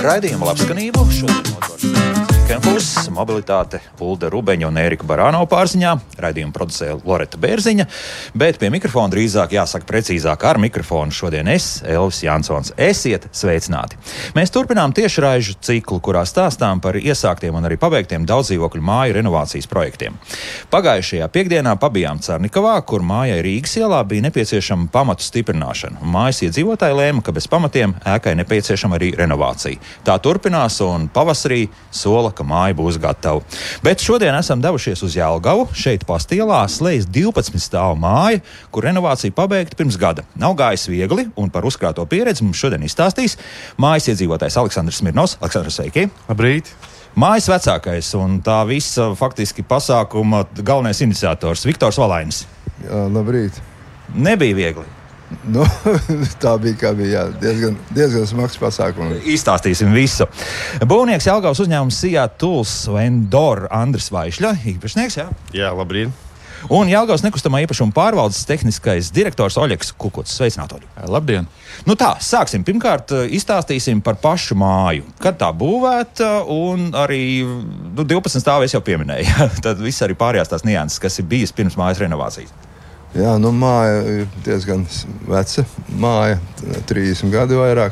Raidījuma labskanību šodien nodrošina Kempus, mobilitāte Ulda Rubeņa un Ērika Barānova pārziņā. Raidījumu producē Loreta Bērziņa, bet pie mikrofona drīzāk jāsaka precīzāk ar mikrofonu šodien es, Elvis Jansons. Esiet sveicināti! Mēs turpinām tiešraižu ciklu, kurā stāstām par iesāktiem un arī pabeigtiem daudzdzīvokļu māju renovācijas projektiem. Pagājušajā piekdienā pabijām Carnikavā, kur mājai Rīgas ielā bija nepieciešama pamatu stiprināšana. Mājas iedzīvotāji lēma, ka bez pamatiem ēkai nepieciešama arī renovācija. Tā turpinās un pavasarī sola, ka māja būs gatava. Bet šodien esam devušies uz Jelgavu. Šeit Pastielā slēdz 12 stāvu māja, kur renovācija pabeigta pirms gada. Nav gājis viegli, un par uzkrāto pieredzi mums šodien izstāstīs mājas iedzīvotājs Aleksandrs Smirnovs. Aleksandrs, sveiki! Labrīt! Mājas vecākais un tā visa faktiski pasākuma galvenais iniciators Viktors Valainis. Jā, labrīt! Nebija viegli. Nu, tā bija, kā bija, jā, diezgan smags pasākums. Izstāstīsim visu. Būvnieks Jelgavas uzņēmums Sijā Tools Vendor Andris Vaišļa, īpašnieks, jā? Jā, labrīt. Un Jelgavas nekustamā īpašuma pārvaldes tehniskais direktors Oļegs Kukuts. Sveicināti, Oļi. Labdien! Nu tā, sāksim. Pirmkārt, izstāstīsim par pašu māju. Kad tā būvēta un arī 12 stāvi es jau pieminēju. Tad viss arī pārējās tās nianses, kas ir bijis pirms mājas renovācijas. Jā, nu māja ir diezgan veca. Māja 30 gadi vairāk.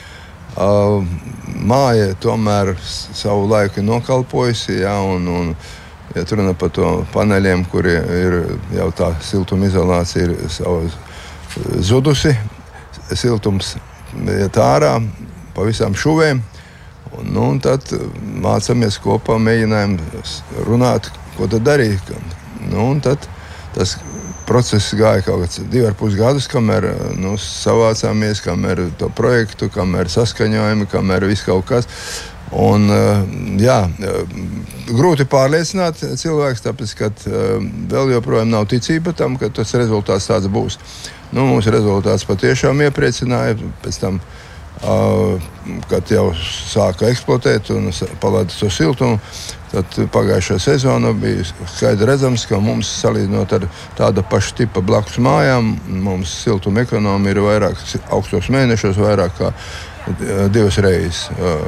Māja tomēr savu laiku ir nokalpojusi, jā, un ja tur runā par to paneļiem, kuri ir jau tā siltumizolācija ir savu zudusi. Siltums iet ārā pa visām šuvēm. Un tad mācāmies kopā, mēģinājām runāt, ko tad darīt. Un tad tas process gāja kaut kāds 2,5 gadus, kamēr savācāmies, kamēr to projektu, kamēr saskaņojumi, kamēr viss kaut kas. Un, jā, grūti pārliecināt cilvēks, tāpēc, ka vēl joprojām nav ticība tam, ka tas rezultāts tāds būs. Mums rezultāts patiešām iepriecināja, pēc tam, kad jau sāka eksploatēt un palaida to siltumu, tad pagājušā sezona bija skaidri redzams, ka mums, salīdzinot ar tāda paša tipa blakus mājām, mums siltuma ekonomija ir vairāk augstos mēnešos, vairāk kā 2 reizes.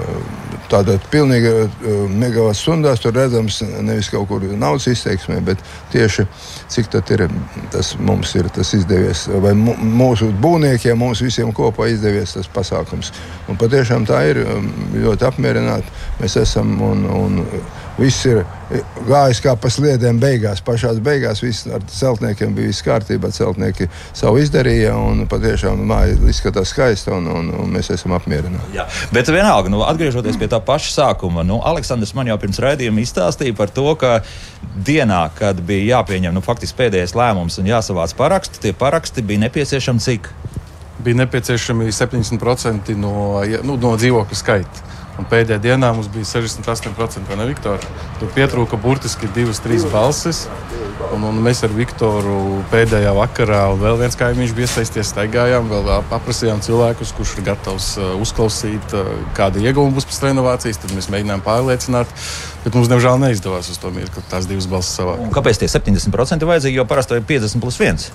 Tātad pilnīgi megavatu stundās tur redzams nevis kaut kur naudas izteiksmē, bet tieši cik tad ir tas mums ir tas izdevies, vai mūsu būvniekiem, mums visiem kopā izdevies tas pasākums. Un patiešām tā ir ļoti apmierināti. Mēs esam un viss ir gājis kā pa sliedēm beigās. Pašās beigās viss ar celtniekiem bija viss kārtībā, celtnieki savu izdarīja un patiešām māja izskatās skaista un mēs esam apmierināti. Jā, bet vienalga, atgriežoties pie tā paša sākuma, Aleksandrs man jau pirms raidījuma izstāstīja par to, ka dienā, kad bija jāpieņem faktiski pēdējais lēmums un jāsavāc paraksti, tie paraksti bija nepieciešami cik? Bija nepieciešami 70% no dzīvokļu skaita. Un pēdējā dienā mums bija 68%, vai ne, Viktor? Tur pietrūka burtiski 2-3 balsis. Un mēs ar Viktoru pēdējā vakarā vēl viens kaimiņš bija iesaisties, staigājām, vēl aprasījām cilvēkus, kurš ir gatavs uzklausīt, kāda ieguvuma būs pēc renovācijas. Tad mēs mēģinājām pārliecināt, bet mums, diemžēl, neizdevās uz to mirkli tās 2 balsis savākt. Un kāpēc tie 70% vajadzīgi, jo parasti ir 50+1?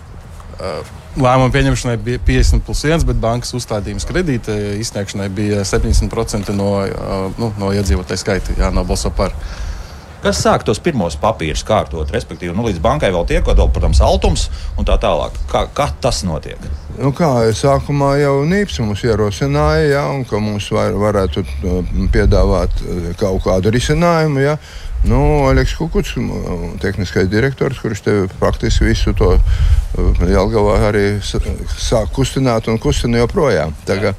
Lēmuma pieņemšanai bija 50+1, bet bankas uzstādījums kredīta izsniegšanai bija 70% no iedzīvotāju skaita jānobalso par. Kas sāk tos pirmos papīrus kārtot, respektīvi, līdz bankai vēl tiek, vēl, protams, altums un tā tālāk. Kā tas notiek? Sākumā jau Nīps mums ierosināja, ja, un ka mums varētu piedāvāt kaut kādu risinājumu, ja. Oļegs Kukuts, tehniskais direktors, kurš te praktiski visu to Jelgavā arī sāk kustināt un kustina joprojām.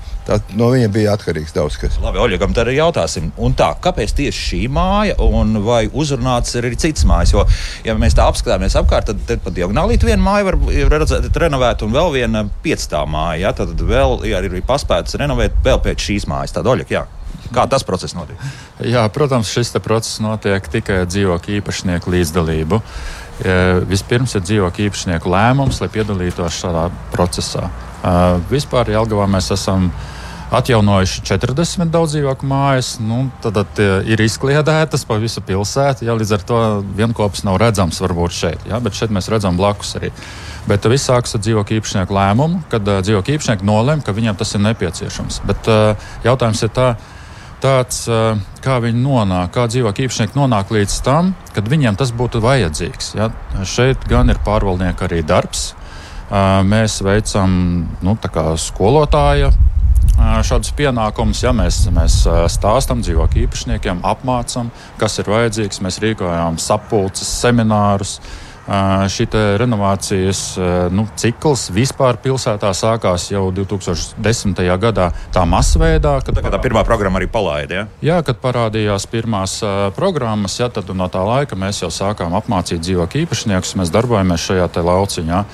No viņa bija atkarīgs daudz kas. Labi, Oļegam tad arī jautāsim. Un tā, kāpēc tieši šī māja un vai uzrunāts ir arī citas mājas? Jo, ja mēs tā apskatāmies apkārt, tad pa diagonālīti viena māja var redzēt renovēt un vēl viena 5 māja. Ja? Tad vēl ir paspēts renovēt vēl pēc šīs mājas. Tad, Oļeg, jā. Kā tas process notiek? Jā, protams, šis process notiek tikai ar dzīvokļu īpašnieku līdzdalību. Vispirms ir dzīvokļu īpašnieku lēmums, lai piedalītos šādā procesā. Vispār Jelgavā mēs esam atjaunojuši 40 daudzdzīvokļu mājas. Tad ir izkliedētas pa visu pilsētu. Ja, līdz ar to vienkopis nav redzams varbūt šeit. Ja, bet šeit mēs redzam blakus arī. Bet viss sākas ar dzīvokļu īpašnieku lēmumu, kad dzīvokļu īpašnieki nolem, ka viņiem tas ir nepieciešams. Bet jautājums ir tā, tāds, kā viņi nonāk, kā dzīvokļu īpašnieki nonāk līdz tam, kad viņiem tas būtu vajadzīgs. Ja? Šeit gan ir pārvaldnieku arī darbs. Mēs veicam tā kā skolotāja šādus pienākumus. Ja? Mēs stāstam dzīvokļu īpašniekiem, apmācam, kas ir vajadzīgs. Mēs rīkojam sapulces, seminārus. Šī renovācijas cikls vispār pilsētā sākās jau 2010. gadā tā masveidā. Kad tā pirmā programma arī palaida, ja? Jā, kad parādījās pirmās programmas, ja, tad no tā laika mēs jau sākām apmācīt dzīvokļu īpašniekus. Mēs darbojamies šajā te lauciņā.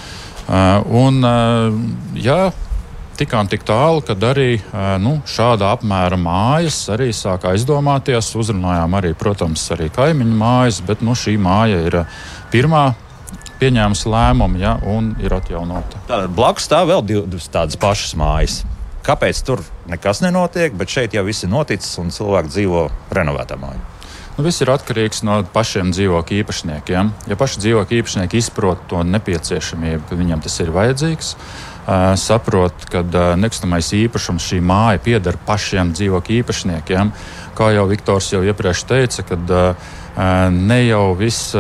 Tikām tik tālu, kad arī šāda apmēra mājas arī sāka aizdomāties. Uzrunājām arī, protams, arī kaimiņu mājas, bet šī māja ir pirmā pieņēmusi lēmumu, ja, un ir atjaunota. Tātad blakus stāv vēl divas tādas pašas mājas. Kāpēc tur nekas nenotiek, bet šeit jau viss ir noticis un cilvēki dzīvo renovētā mājā? Viss ir atkarīgs no pašiem dzīvokļu īpašniekiem. Ja paši dzīvokļu īpašnieki izprot to nepieciešamību, ka viņam tas ir vajadzīgs, saprot, ka nekustamais īpašums šī māja pieder pašiem dzīvokļu īpašniekiem. Kā jau Viktors jau iepriekš teica, kad ne jau viss,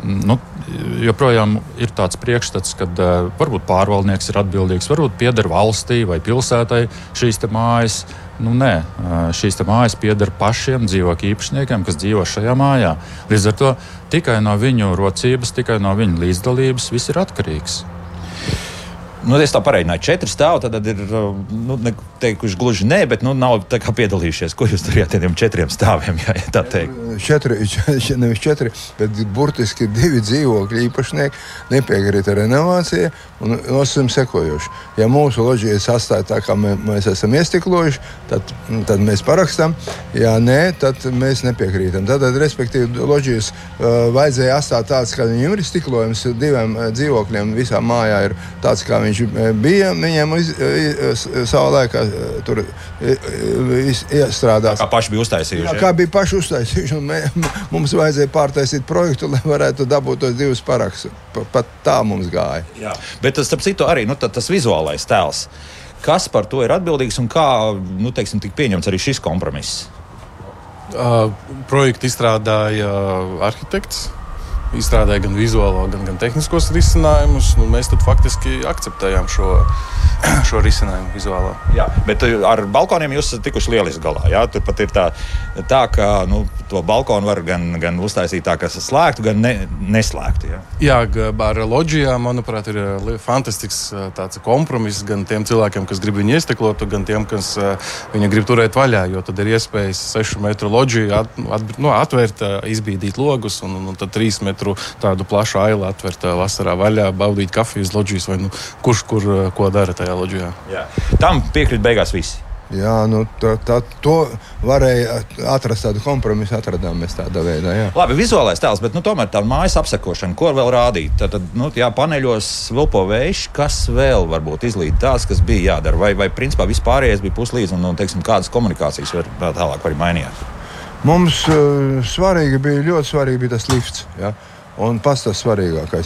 joprojām ir tāds priekšstats, ka varbūt pārvaldnieks ir atbildīgs, varbūt pieder valstī vai pilsētai šīs te mājas. Nē, šīs te mājas pieder pašiem dzīvokļu īpašniekiem, kas dzīvo šajā mājā. Līdz ar to tikai no viņu rocības, tikai no viņu līdzdalības viss ir atkarīgs. Es tā pareiķināju, 4 stāvi, tad ir, teikuši gluži nē, bet nav tā kā piedalījušies. Ko jūs darījāt tiem 4 stāviem, ja tā teikt? 4, bet burtiski 2 dzīvokļu īpašnieki nepiekrita renovācijai un nosacījumi sekojoši. Ja mūsu loģija sastāja tā, kā mēs esam iestiklojuši, tad mēs parakstām. Ja nē, tad mēs nepiekrītam. Tad, respektīvi, loģijas vajadzēja atstāt tāds, ka viņiem ir stiklojums 2 dzīvokļiem visā mājā ir tāds, kā viņš bija, viņiem savā laikā tur iestrādās. Kā paši bija uztaisījuši? Jā, kā bija paši uztaisījuši. Mums vajadzēja pārtaisīt projektu, lai varētu dabūt tos 2 parakstus. Pat tā mums gāja. Jā. Bet tas, starp citu, arī tas vizuālais tēls. Kas par to ir atbildīgs un kā, tika pieņemts arī šis kompromiss? Projektu izstrādāja arhitekts. Izstrādāja gan vizuālo, gan tehniskos risinājumus. Mēs tad faktiski akceptējām šo risinājumu vizuālā. Jā, bet ar balkoniem jūs esat tikuši lieliski galā. Jā? Tur pat ir tā ka to balkonu var gan uztaisīt tā, kas ir slēgtu, gan neslēgtu. Jā, ar loģijām, manuprāt, ir fantastisks tāds kompromiss gan tiem cilvēkiem, kas grib viņu iestiklot, gan tiem, kas viņu grib turēt vaļā, jo tad ir iespējas 6 metru loģiju atvērt, izbīdīt logus un tad 3 metru tādu plašu ailu atvērt vasarā vaļā, baudīt kafiju uz loģijas vai kurš kur ko dara tajā loģijā. Jā. Tam piekrīt beigās visi. Jā, to varēja atrast tādu kompromisu, atradām mēs tādā veidā. Jā. Labi, vizuālais tēls, bet tomēr tā mājas apsekošana, ko vēl rādīt? Tad paneļos vilpo vējš, kas vēl varbūt izlīd tās, kas bija jādara? Vai principā vispārējais bija puslīdz un kādas komunikācijas tālāk arī mainījās? Mums ļoti svarīgi bija tas lifts, ja? Un pats tas svarīgākais.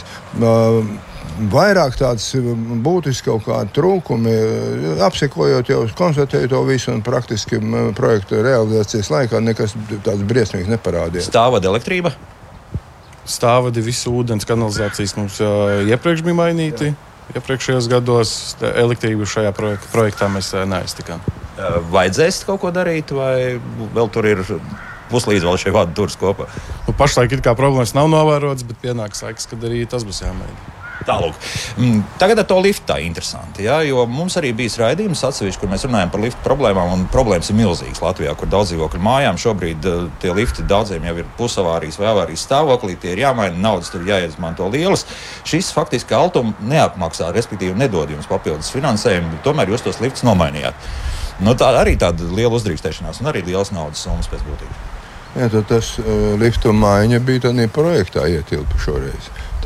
Vairāk tāds būtisks kaut kādi trūkumi, apsekojot jau konstatēju to visu un praktiski projektu realizācijas laikā nekas tāds briesmīgs neparādījās. Stāvvada elektrība? Stāvvadi, visu ūdens kanalizācijas mums iepriekš bija mainīti. Iepriekšējos gados elektrību šajā projektā mēs neaiztikām. Vajadzēs kaut ko darīt, vai vēl tur ir puslīdz vēl šie vadi turas kopā? Pašlaik problēmas nav novērotas, bet pienāks laiks, kad arī tas būs jāmaina. Tālūk. Tagad ar to liftu tā interesanti, ja? Jo mums arī bijis raidījums atsevišķi, kur mēs runājam par liftu problēmām, un problēmas ir milzīgas Latvijā, kur daudz dzīvokļu mājām šobrīd tie lifti daudziem jau ir pusavārijas vai avārijas stāvoklī, tie ir jāmaina, naudas tur jāizmanto lielas. Šis faktiski Altuma neapmaksā, respektīvi nedod jums papildus finansējumu, tomēr jūs tos liftus nomainījāt. Tā arī tāda liela uzdrīkstēšanās un arī liels naudas summas pēc būtības. Jā, tad tas liftu maiņa bija tādā projektā ietilpa šoreiz.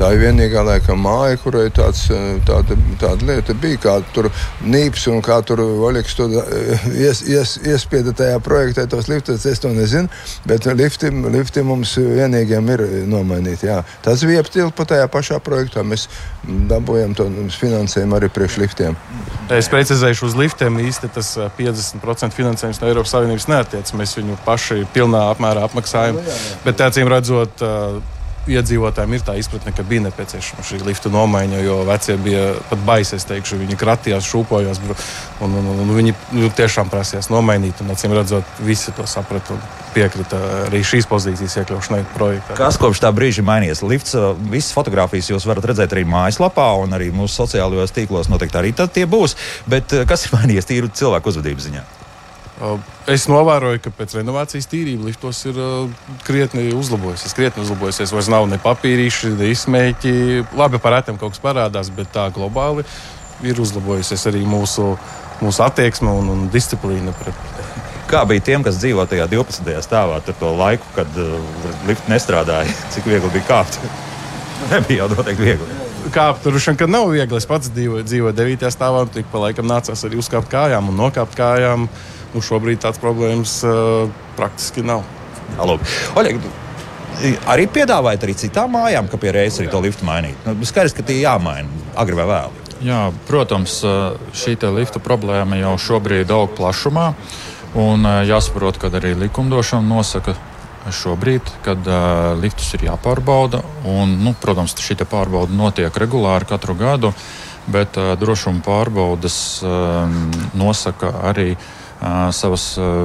Tā ir vienīgā laikam māja, kurai tāda lieta bija, kā tur Nīps un kā tur Oļeks to iespieda tajā projektā tos liftus, es to nezinu, bet lifti mums vienīgiem ir nomainīti, jā. Tas bija ietilpa tajā pašā projektā, mēs dabūjam to finansējumu arī priekš liftiem. Es precizēšu uz liftiem, īsti tas 50% finansējums no Eiropas Savienības neatiec, mēs viņu paši pilnā apmērā apmaksājam, bet acīm redzot, iedzīvotājiem ir tā izpratne, ka bija nepieciešama šī liftu nomaiņa, jo vecie bija pat baisi, es teikšu, viņi kratījās, šūpojās, un viņi tiešām prasījās nomainīt, un acīm redzot, visi to saprata un piekrita arī šīs pozīcijas iekļaušanai projektā. Kas kopš tā brīža mainījies? Lifts, visas fotogrāfijas jūs varat redzēt arī mājaslapā, un arī mūsu sociālajos tīklos noteikti arī tad tie būs, bet kas ir mainījies tīri cilvēku uzvedības ziņā? Es novēroju, ka pēc renovācijas tīrība liftos ir krietni uzlabojusies. Vairs nav ne papīrīši, ne izsmēķi. Labi, par rētiem kaut kas parādās, bet tā globāli ir uzlabojusies arī mūsu attieksme un disciplīna. Kā bija tiem, kas dzīvo tajā 12. stāvā, tur to laiku, kad lifti nestrādāja? Cik viegli bija kāpt? Nebija jau noteikti viegli. Kāpt tur šeit nav viegli. Es pats dzīvoju 9. stāvā, un tik pa laikam nācās arī uzkāpt kājām un nokāpt kājām. Šobrīd tāds problēmas praktiski nav. Oļeg, arī piedāvājat arī citām mājām, ka pie reizes arī to liftu mainīt? Skaidrs, ka tie jāmaina agri vai vēlu. Jā, protams, šī lifta problēma jau šobrīd aug plašumā. Un jāsaprot, ka arī likumdošana nosaka šobrīd, kad liftus ir jāpārbauda. Un, protams, šī pārbauda notiek regulāri katru gadu, bet drošuma pārbaudas nosaka arī savas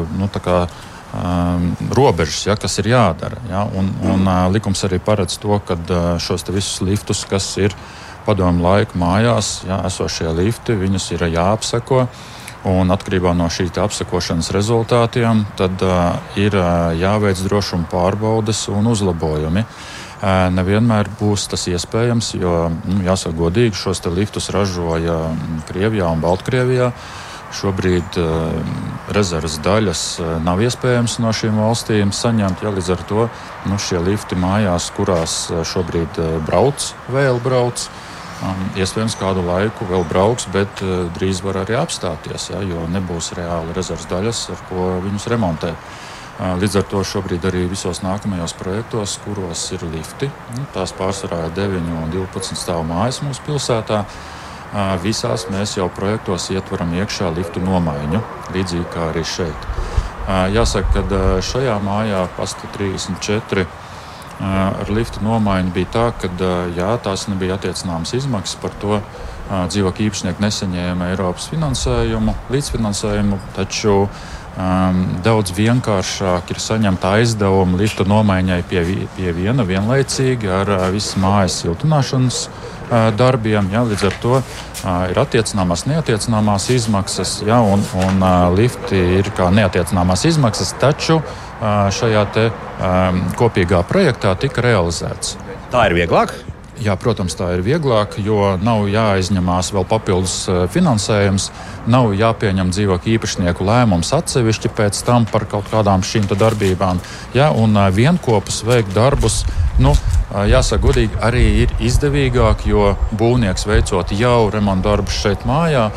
robežas, kas ir jādara. Ja? Un likums arī paredz to, ka šos visus liftus, kas ir padomu laiku mājās, esošie lifti, viņus ir jāapseko. Un atkarībā no šī apsekošanas rezultātiem tad ir jāveic drošuma pārbaudes un uzlabojumi. Nevienmēr būs tas iespējams, jo, jāsaka godīgi, šos liftus ražoja Krievijā un Baltkrievijā. Šobrīd rezerves daļas nav iespējams no šīm valstīm saņemt. Līdz ar to šie lifti mājās, kurās šobrīd vēl brauc, iespējams kādu laiku vēl brauks, bet drīz var arī apstāties, jo nebūs reāli rezerves daļas, ar ko viņus remontē. Līdz ar to šobrīd arī visos nākamajos projektos, kuros ir lifti, tās pārsvarā 9 un 12 stāvu mājas mūsu pilsētā, visās mēs jau projektos ietveram iekšā liftu nomaiņu, līdzīgi kā arī šeit. Jāsaka, ka šajā mājā Pasta 34 ar liftu nomaiņu bija tā, ka tās nebija attiecināmas izmaksas, par to dzīvokļu īpašnieki nesaņēma Eiropas finansējumu, līdzfinansējumu, taču daudz vienkāršāk ir saņemt aizdevumu liftu nomaiņai pie viena vienlaicīgi ar visas mājas siltināšanas darbiem. Līdz ar to ir attiecināmās, neatiecināmās izmaksas, un lifti ir kā neatiecināmās izmaksas, taču šajā kopīgā projektā tika realizēts. Tā ir vieglāk? Jā, protams, tā ir vieglāk, jo nav jāizņemās vēl papildus finansējums, nav jāpieņem dzīvokļu īpašnieku lēmums atsevišķi pēc tam par kaut kādām šīm darbībām. Un vienkopus veikt darbus, jāsaka godīgi, arī ir izdevīgāk, jo būvnieks veicot jau remontu darbus šeit mājā,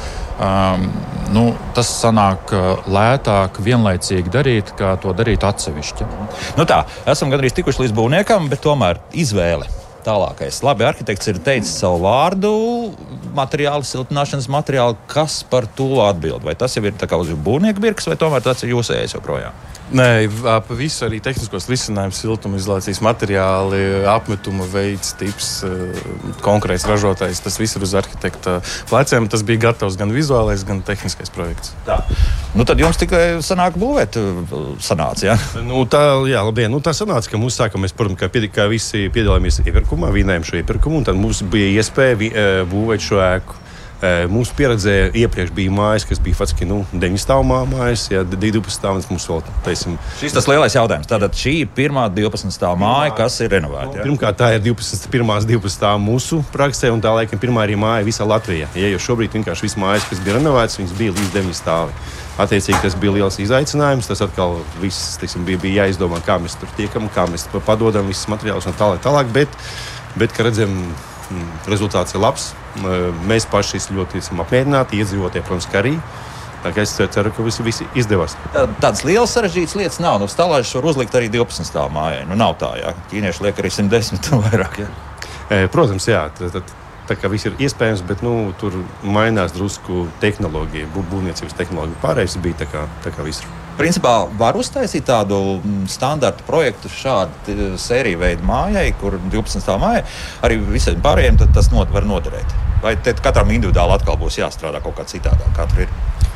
tas sanāk lētāk vienlaicīgi darīt, kā to darīt atsevišķi. Esam gandrīz tikuši līdz būvniekam, bet tomēr izvēle. Tālākais. Labi, arhitekts ir teicis savu vārdu, materiāli, siltināšanas materiāli. Kas par to atbild? Vai tas jau ir tā kā uz būvnieku birkas, vai tomēr tas ir jūsējais joprojām? Nē, visu arī tehniskos risinājumus, siltumizolācijas materiāli, apmetuma veids, tips, konkrēts ražotājs. Tas viss ir uz arhitekta pleciem. Tas bija gatavs gan vizuālais, gan tehniskais projekts. Tā. Tad jums tikai sanāk būvēt sanāca, ja? Labdien. Tā sanāca, ka mums mēs, protams, kā visi piedalāmies iepirkumā, vinējam šo iepirkumu, un tad mums bija iespēja būvēt šo ēku. Mūsu pieredzē iepriekš bija mājas, kas bija faktiski 9 stāvu mājas, 12 stāvus mums vēl taisam. Šis tas lielais jautājums. Tātad šī ir pirmā 12 stāvu māja, kas ir renovēta. Ja? Pirmkārt, tā ir pirmās 12 stāvu mūsu praksē, un tā laikam pirmā arī māja visā Latvijā. Jo šobrīd vienkārši visas mājas, kas bija renovētas, viņas bija līdz 9 stāvi. Attiecīgi, tas bija liels izaicinājums. Tas atkal viss bija jāizdomā, kā mēs tur tiekam, kā mēs padodam visus materiālus un tālāk. Bet Bet, kā redzam, rezultāts ir labs. Mēs paši ļoti esam apmierināti, iedzīvotāji, protams, ka arī. Tā kā es ceru, ka visi izdevās. Tādas lielas sarežģītas lietas nav. Stalāžas var uzlikt arī 12 stāvu mājai. Nav tā, jā. Ķīnieši liek arī 110 un vairāk. Jā. Protams, jā. Tā kā viss ir iespējams, bet tur mainās drusku tehnoloģija, būvniecības tehnoloģija. Pārējais bija tā kā visur. Principā var uztaisīt tādu standarta projektu šādu sēriju veidu mājai, kur 12 stāvu mājai arī visiem pārējiem tas var noderēt. Vai katram individuāli atkal būs jāstrādā kaut kā citādāk, kā tur ir?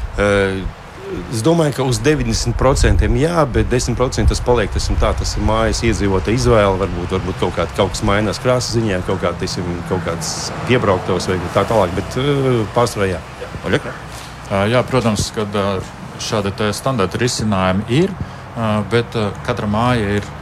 Es domāju, ka uz 90% jā, bet 10% tas paliek. Tas ir mājas iedzīvotāja izvēle. Varbūt kaut kas mainās krāsas ziņā, kaut kāds piebrauktos vai tā tālāk, bet pārsvarā jā. Jā, protams, kad šādi standarta risinājumi ir, bet katra māja ir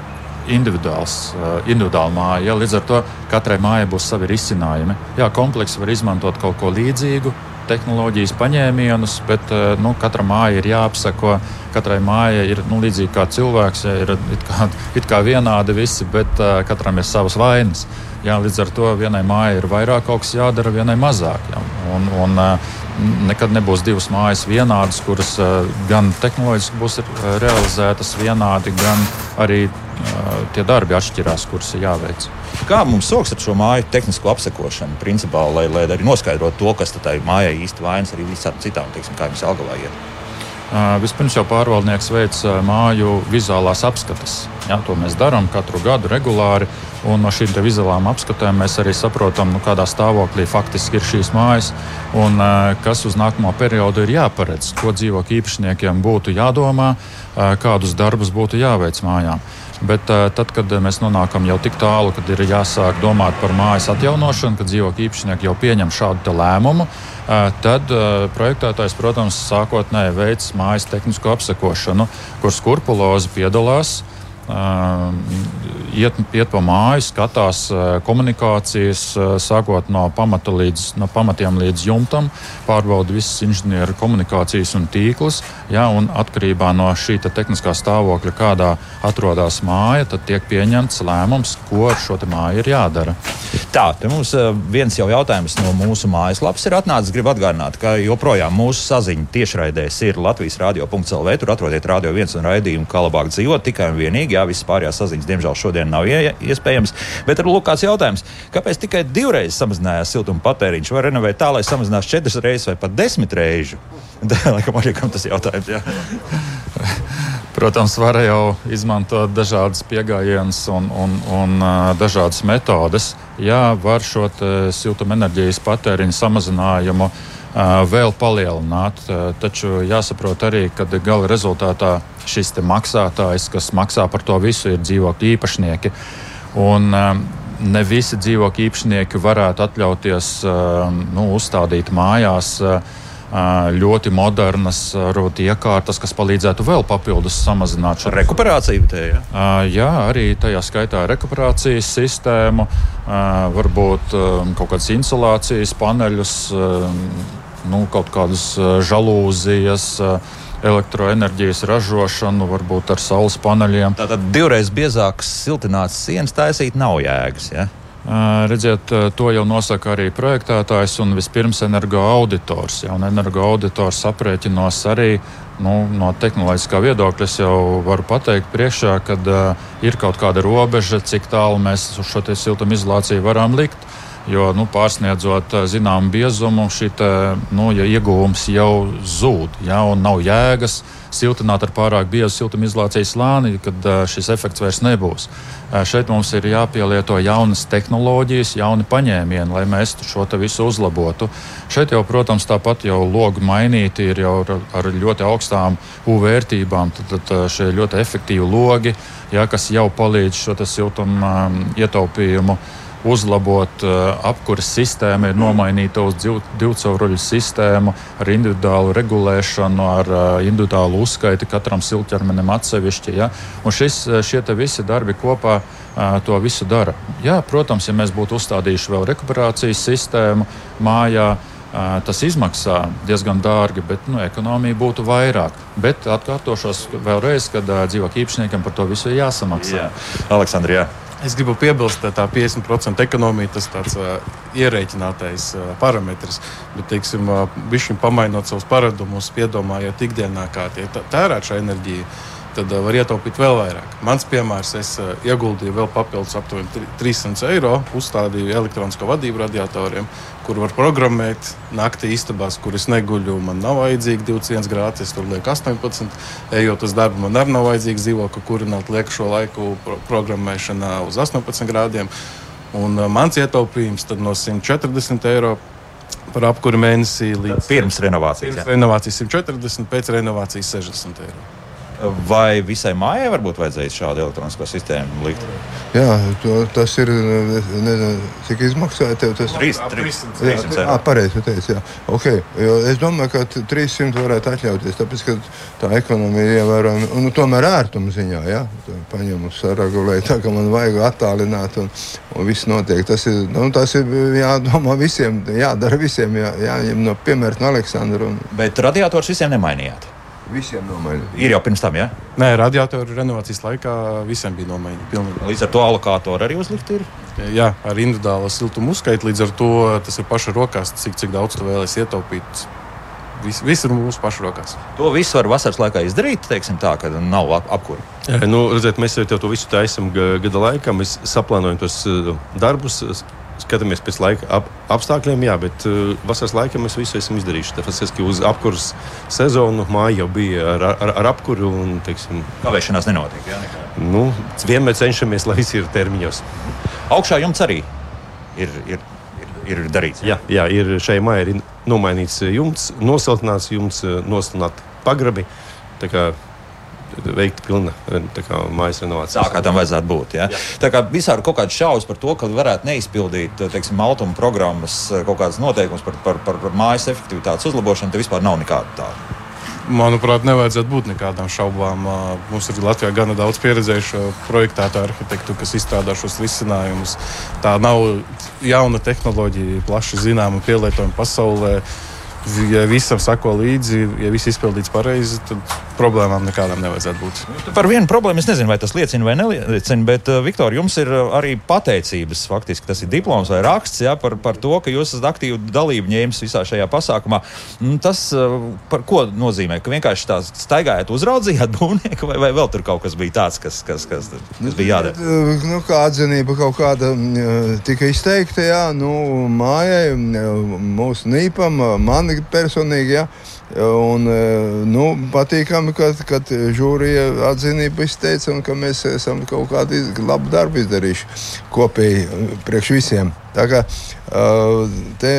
individuāla māja. Ja? Līdz ar to katrai mājai būs savi risinājumi. Jā, komplekss var izmantot kaut ko līdzīgu, tehnoloģijas paņēmienus, bet katra māja ir jāapsako. Katrai mājai ir līdzīgi kā cilvēks, ja, ir it kā vienādi visi, bet katram ir savas vainas. Jā, līdz ar to vienai mājai ir vairāk kaut kas jādara, vienai mazāk. Jā. Un nekad nebūs divas mājas vienādas, kuras gan tehnoloģiski būs realizētas vienādi, gan arī tie darbi atšķirās, kurus ir jāveic. Kā mums soks ar šo māju tehnisko apsekošanu, principā, lai arī noskaidrotu to, kas tai mājai īsti vainas arī visām citām, kā jums Jelgavā iet? Vispirms jau pārvaldnieks veic māju vizuālās apskates. Jā, to mēs darām katru gadu regulāri, un no šīm vizuālām apskatēm mēs arī saprotam, kādā stāvoklī faktiski ir šīs mājas, un kas uz nākamo periodu ir jāparedz, ko dzīvokļu īpašniekiem būtu jādomā, kādus darbus būtu jāveic mājām. Bet tad, kad mēs nonākam jau tik tālu, kad ir jāsāk domāt par mājas atjaunošanu, kad dzīvokļu īpašnieki jau pieņem šādu lēmumu, tad projektētājs, protams, sākotnēji veic mājas tehnisko apsekošanu, kur skrupulozi piedalās, iet pa māju, skatās komunikācijas, sākot no pamatiem līdz jumtam, pārbauda visas inženieru komunikācijas un tīklus, jā, un atkarībā no šī tehniskā stāvokļa, kādā atrodas māja, tad tiek pieņemts lēmums, ko ar šo māju ir jādara. Tā, te mums viens jau jautājums no mūsu mājaslapas ir atnācis. Gribu atgādināt, ka joprojām mūsu saziņa tiešraidēs ir Latvijas radio.lv. Tur atrodiet Radio 1 un raidījumu Kā labāk dzīvot tikai un vienīgi. Jā, visas pārējās saziņas, diemžēl, šodien nav iespējams. Bet ir kāds jautājums, kāpēc tikai 2 reizes samazinājās siltuma patēriņš? Var renovēt tā, lai samazinās 4 reizes vai pat 10 reižu? Laikam arī tas jautājums, jā. Protams, var jau izmantot dažādas pieejamības un dažādas metodes. Jā, var šo siltumenerģijas patēriņu samazinājumu vēl palielināt, taču jāsaprot arī, ka gala rezultātā šis maksātājs, kas maksā par to visu, ir dzīvokļu īpašnieki. Un ne visi dzīvokļu īpašnieki varētu atļauties uzstādīt mājās ļoti modernas iekārtas, kas palīdzētu vēl papildus samazināt šo rekuperāciju. Jā, arī tajā skaitā rekuperācijas sistēmu, varbūt kaut kādas insulācijas paneļus, kaut kādas žalūzijas, elektroenerģijas ražošanu, varbūt ar saules paneļiem. Tātad 2 reizes biezākas siltinātas sienas taisīt nav jēgas, ja? Redziet, to jau nosaka arī projektētājs un vispirms energoauditors. Ja, un energoauditors aprēķinos arī no tehnoloģiskā viedokļa. Es jau varu pateikt priekšā, kad ir kaut kāda robeža, cik tālu mēs uz šo siltumizolāciju varam likt. Jo pārsniedzot zināmu biezumu, ja ieguvums jau zūd, ja, un nav jēgas siltināt ar pārāk biezu siltumizolācijas slāni, kad šis efekts vairs nebūs. Šeit mums ir jāpielieto jaunas tehnoloģijas, jauni paņēmieni, lai mēs šo visu uzlabotu. Šeit jau, protams, tāpat jau logi mainīti ir jau ar ļoti augstām UV-vērtībām, tad šie ļoti efektīvi logi, ja, kas jau palīdz šo siltumu ietaupījumu uzlabot. Apkuras sistēma ir nomainīta uz divcauruļu sistēmu ar individuālu regulēšanu, ar individuālu uzskaiti katram siltķermenim atsevišķi. Ja? Un šie visi darbi kopā to visu dara. Jā, protams, ja mēs būtu uzstādījuši vēl rekuperācijas sistēmu mājā, tas izmaksā diezgan dārgi, bet ekonomija būtu vairāk. Bet atkārtošos vēlreiz, kad dzīvokļu īpašniekiem par to visu ir jāsamaksā. Jā. Aleksandri, jā. Es gribu piebilst, ka tā 50% ekonomija tas tāds ierēķinātais parametrs, bet, teiksim, bišķiņ pamainot savus paradumus, piedomājot ikdienā, kā tie tērēt šo enerģiju, tad var ietaupīt vēl vairāk. Mans piemērs, es ieguldīju vēl papildus aptuveni 300 eiro, uzstādīju elektronisko vadību radiatoriem, kur var programmēt naktī istabās, kur es neguļu, man nav vajadzīgi 21 grādi, es tur lieku 18, ejot uz darbu, man arī nav vajadzīgi dzīvokli kurināt, lieku šo laiku programmēšanā uz 18 grādiem. Un mans ietaupījums tad no 140 eiro par apkuri mēnesī līdz pirms renovācijas. Pirms renovācijas 140, pēc renovācijas 60 eiro. Vai visai mājai varbūt vajadzēja šādu elektronisko sistēmu likt? Jā, tas ir, nezinu, cik izmaksāja tev tas? 300 eiro. Pareizi, tu teici, jā. Okay. Jo es domāju, ka 300 varētu atļauties, tāpēc, ka tā ekonomija ir ievērojama, un tomēr ērtuma ziņā, jā. Paņem uz saregulēju, tā, ka man vajag attālināt, un viss notiek. Tas ir jādomā visiem, jādara visiem, jāņem no piemēra no Aleksandra. Bet radiators visiem nemainījāt? Visiem nomainīt. Ir jau pirms tam, jā? Nē, radiatoru renovācijas laikā visiem bija nomainīti. Līdz ar to alokātori arī uzlikt ir? Jā, ar individuālo siltumu uzskaitu. Līdz ar to tas ir paša rokās, cik daudz tu vēlies ietaupīt. Viss ir mūsu pašu rokās. To visu var vasaras laikā izdarīt, teiksim tā, kad nav apkuri. Redziet, mēs jau to visu taisam gada laikā. Mēs saplānojam tos darbus. Skatāmies pēc laika apstākļiem, jā, bet vasaras laikā mēs visu esam izdarījuši. Tāpēc, uz apkuras sezonu māja jau bija ar apkuru un, teiksim... Kavēšanās nenotiek, jā? Vienmēr cenšamies, lai viss ir termiņos. Augšā jumts arī ir darīts? Jā, ir šai mājai ir nomainīts jumts, nosiltināts jumts, nosiltināti pagrabi. Tā kā veikt pilna mājas renovācija. Tā kā tam vajadzētu būt. Ja? Tā kā visādi kaut kāds šaubas par to, ka varētu neizpildīt, teiksim, automa programmas kaut kādas noteikumus par mājas efektivitātes uzlabošanu, te vispār nav nekāda tāda. Manuprāt, nevajadzētu būt nekādām šaubām. Mums ir Latvijā gana daudz pieredzējušo projektēto arhitektu, kas izstrādā šos risinājumus. Tā nav jauna tehnoloģija, plaši zināma pielietojuma pasaulē. Ja visam sako līdzi, ja viss izpildīts pareizi, tad problēmām nekādām nevajadzētu būt. Par vienu problēmu es nezinu, vai tas liecina vai neliecina, bet, Viktor, jums ir arī pateicības, faktiski tas ir diploms vai raksts, ja, par to, ka jūs esat aktīvi dalību ņēmis visā šajā pasākumā. Tas par ko nozīmē? Ka vienkārši tā staigājāt, uzraudzījāt būvnieku, vai vēl tur kaut kas bija tāds, kas bija jādara? Kā atzinība kaut kāda tika izteikta, jā, mājai, mūsu nīpam, man personīgi, ja. Un, patīkami, kad žūrija atzinību izteica un ka mēs esam kaut kādu labu darbu izdarījuši kopīgi priekš visiem. Tā kā te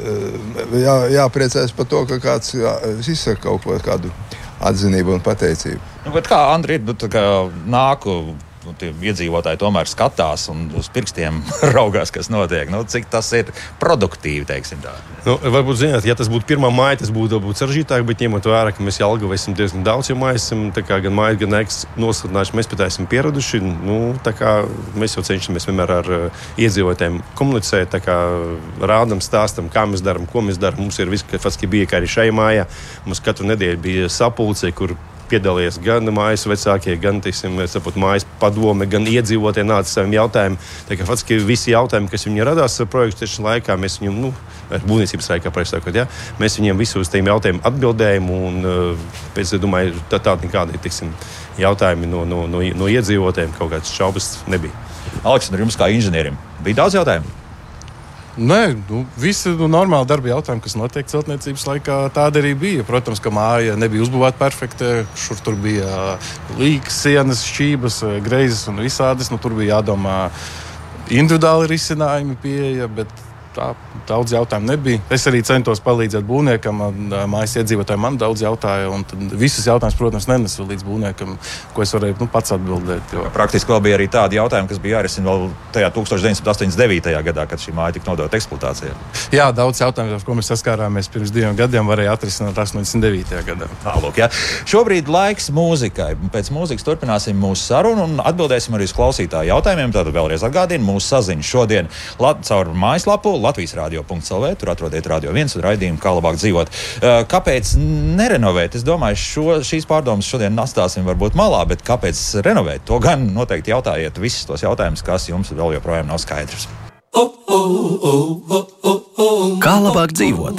jāpriecājas par to, ka kāds izsaka kaut kādu atzinību un pateicību. Bet kā, Andri, nāku tie iedzīvotāji tomēr skatās un uz pirkstiem raugās, kas notiek. Cik tas ir produktīvi, teiksim tā. Varbūt, zināt, ja tas būtu pirmā māja, tas būtu sarežģītāk, bet ņemot vērā, ka mēs Jelgavā esam diezgan daudz jau mājas, gan mājas, gan ēkas nosiltinājuši, mēs pat esam pieraduši. Mēs jau cenšamies vienmēr ar iedzīvotājiem komunicēt, rādam, stāstam, kā mēs darām, ko mēs darām. Mums ir viss, kas bija kā arī šai mājā. Mums katru nedēļu bija sapulce, kur piedalījās gan mājas vecākie, gan, mājas padome, gan iedzīvotāji nāca saviem jautājumiem. Tā kā faktiski visi jautājumi, kas viņiem radās projektu tieši laikā, mēs viņiem, būvniecības laikā, sakot, ja, mēs viņiem visu uz tiem jautājumiem atbildējam, un pēc, domāju, tādi nekādi, jautājumi no iedzīvotājiem, kaut kādas šaubas nebija. Aleksandr, jums kā inženierim bija daudz jautājumu? Nē, visi normāli darba jautājumi, kas notiek celtniecības laikā, tāda arī bija. Protams, ka māja nebija uzbūvēta perfekti. Šur tur bija līkas, sienas, šķības, greizes un visādas. Tur bija jādomā individuāli risinājumi pieeja, bet tā daudz jautājumu nebija. Es arī centos palīdzēt būvniekam, mājas iedzīvotājiem man daudz jautāja, un visus jautājumus, protams, nenesu līdz būvniekam, ko es varēju pats atbildēt. Praktiski vēl bija arī tādi jautājumi, kas bija jārisina vēl tajā 1989. gadā, kad šī māja tika nodota eksploatācijā. Jā, daudz jautājumu, ar ko mēs saskārāmies pirms 2 gadiem, varēja atrisināt 89. gadā. Tālūk, jā. Šobrīd laiks mūzikai. Pēc mūzikas turpināsim mūsu sarunu un atbildēsim arī uz klausītāju jautājumiem. Tātad vēlreiz atgādinu mūsu saziņu šodien caur mājaslapu latvijasradio.lv, tur atrodiet Radio 1 un raidījumu, kā labāk dzīvot. Kāpēc nerenovēt? Es domāju, šīs pārdomas šodien nastāsim varbūt malā, bet kāpēc renovēt? To gan noteikti jautājiet visus tos jautājumus, kas jums vēl joprojām nav skaidrs. Kā labāk dzīvot?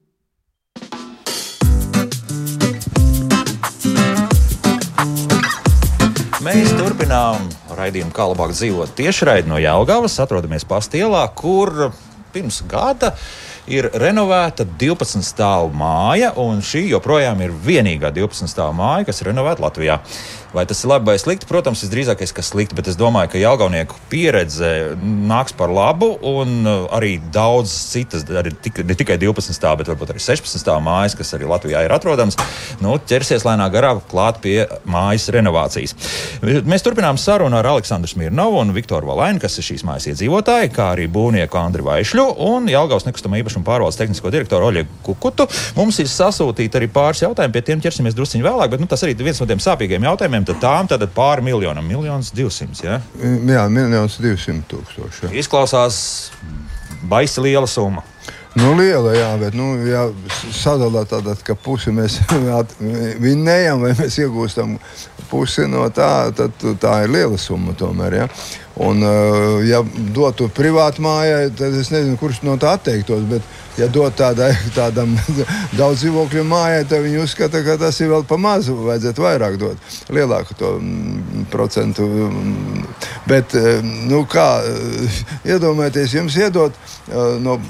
Mēs turpinām raidījumu, kā labāk dzīvot tiešraidi no Jelgavas. Atrodamies Pastielā, kur pirms gada ir renovēta 12 stāvu māja, un šī joprojām ir vienīgā 12 stāvu māja, kas ir renovēta Latvijā. Vai tas ir labi vai slikti? Protams, visdrīzākais, ka slikti, bet es domāju, ka jelgavnieku pieredze nāks par labu, un arī daudz citas, ne tikai 12 stāvu, bet varbūt arī 16 stāvu mājas, kas arī Latvijā ir atrodams, ķersies lēnā garā klāt pie mājas renovācijas. Mēs turpinām sarunu ar Aleksandru Smirnovu un Viktoru Valainu, kas ir šīs mājas iedzīvotāji, kā arī būvnieku Andri Vaišļu un Jelgavas nekustamā īpašuma pārvaldes tehnisko direktoru Oļegu Kukutu. Mums ir sasūtīti arī pāris jautājumi, pie tiem ķersimies drusciņ vēlāk, bet tas arī viens no tiem sāpīgiem jautājumiem. Tad pāri miljonam, 1,200,000, ja? Jā, 1,200,000. Izklausās baisi liela summa. Liela, jā, bet, ja sadalā tādā, ka pusi mēs vinnējam vai mēs iegūstam pusi no tā, tad tā ir liela summa tomēr, ja. Un, ja dotu privātu mājai, tad es nezinu, kurš no tā atteiktos, bet ja dot tādam daudz dzīvokļu mājai, tad viņi uzskata, ka tas ir vēl pa mazu, vajadzētu vairāk dot, lielāku to procentu. Bet, kā, iedomājieties, jums iedot no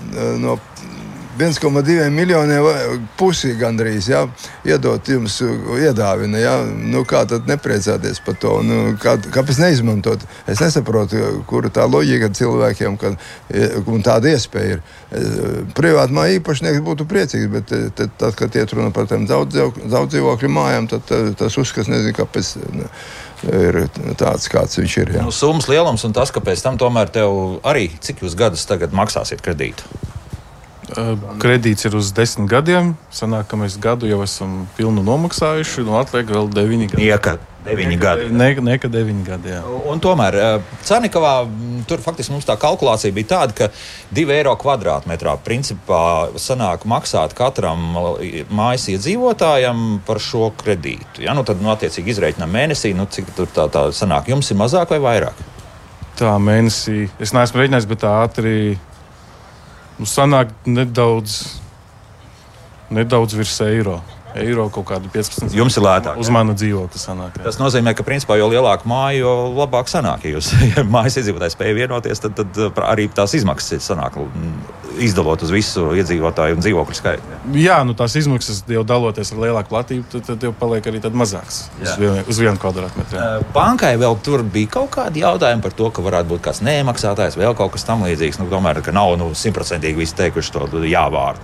1,2 miljoniem pusi gandrīz, ja, iedot jums iedāvina, ja, kā tad nepriecāties par to, kāpēc neizmantot? Es nesaprotu, kur tā loģika cilvēkiem, un tāda iespēja ir. Privātmā īpašnieks būtu priecīgs, bet tad, kad iet runa par tiem daudz dzīvokļu mājām, tad tas uzskats nezinu, kāpēc ir tāds, kāds viņš ir. Ja. Summas lielums un tas, ka pēc tam tomēr tev arī, cik jūs gadus tagad maksāsiet kredītu? Kredīts ir uz 10 gadiem. Sanāk, ka mēs gadu jau esam pilnu nomaksājuši, atliek vēl 9 gadi. Nieka 9 gadi. Neka 9 gadi, jā. Un tomēr Cernikavā tur faktiski mums tā kalkulācija bija tāda, ka 2 eiro kvadrātmetrā principā sanāk maksāt katram mājas iedzīvotājam par šo kredītu. Ja? Tad attiecīgi izreikinām mēnesī, cik tur tā sanāk. Jums ir mazāk vai vairāk? Tā mēnesī, es neesmu reiķinājis, bet tā ātri sanāk nedaudz virs eiro. Eiro kaut kādu 15. Jums ir lētāk. Uz mana dzīvokļa sanāk. Jā. Tas nozīmē, ka principā jo lielāka māja, jo labāk sanāk. Ja jūs mājas iedzīvotāji spēja vienoties, tad arī tās izmaksas sanāk izdalot uz visu iedzīvotāju un dzīvokļu skaitu. Jā, tās izmaksas jau daloties ar lielāku platību, tad jau paliek arī mazāks uz 1 kvadrātmetru. Bankai vēl tur bija kaut kādi jautājumi par to, ka varētu būt kāds nemaksātājs, vēl kaut kas tam līdzīgs. Tomēr, ka nav 100% visi teikuši to jāvārdu.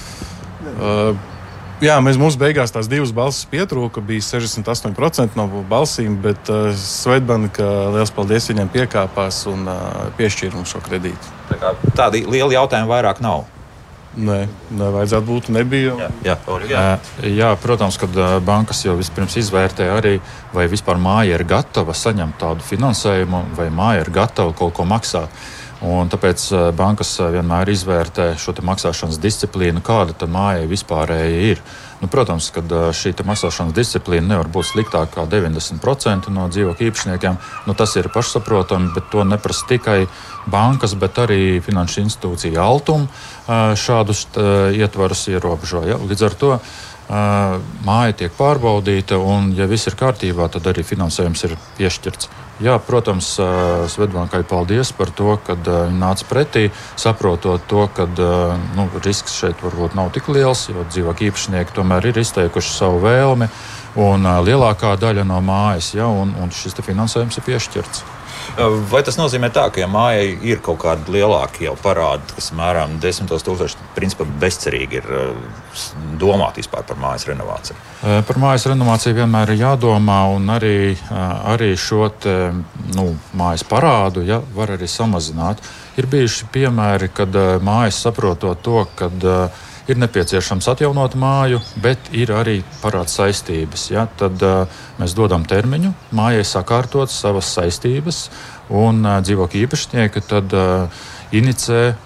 Jā, mums beigās tās 2 balsis pietrūka, bija 68% no balsīm, bet Svetbanka, liels paldies, viņiem piekāpās un piešķīra mums šo kredītu. Tādi lieli jautājumi vairāk nav. Nē, nevajadzētu būt, nebija. Jā, protams, kad bankas jau vispirms izvērtē arī, vai vispār māja ir gatava saņemt tādu finansējumu, vai māja ir gatava kaut ko maksāt. Un tāpēc bankas vienmēr izvērtē šo maksāšanas disciplīnu, kāda tad mājai vispārēji ir. Protams, ka šī maksāšanas disciplīna nevar būt sliktāka kā 90% no dzīvokļu īpašniekiem. Tas ir pašsaprotami, bet to neprasa tikai bankas, bet arī finanšu institūcija Altum šādus ietvarus ierobežo. Ja? Līdz ar to māja tiek pārbaudīta, un, ja viss ir kārtībā, tad arī finansējums ir piešķirts. Jā, protams, Svetbankai paldies par to, ka viņi nāca pretī, saprotot to, ka risks šeit varbūt nav tik liels, jo dzīvokļu īpašnieki tomēr ir izteikuši savu vēlmi, un lielākā daļa no mājas, ja, un šis finansējums ir piešķirts. Vai tas nozīmē tā, ka ja mājai ir kaut kādi lielāki jau parādi, kas mēram 10,000, principā bezcerīgi ir domāt vispār par mājas renovāciju? Par mājas renovāciju vienmēr ir jādomā, un arī šo mājas parādu var arī samazināt. Ir bijuši piemēri, kad mājas saprotot to, kad ir nepieciešams atjaunot māju, bet ir arī parāda saistības. Ja? Tad mēs dodam termiņu, mājai sakārtot savas saistības, un dzīvokļu īpašnieki tad inicē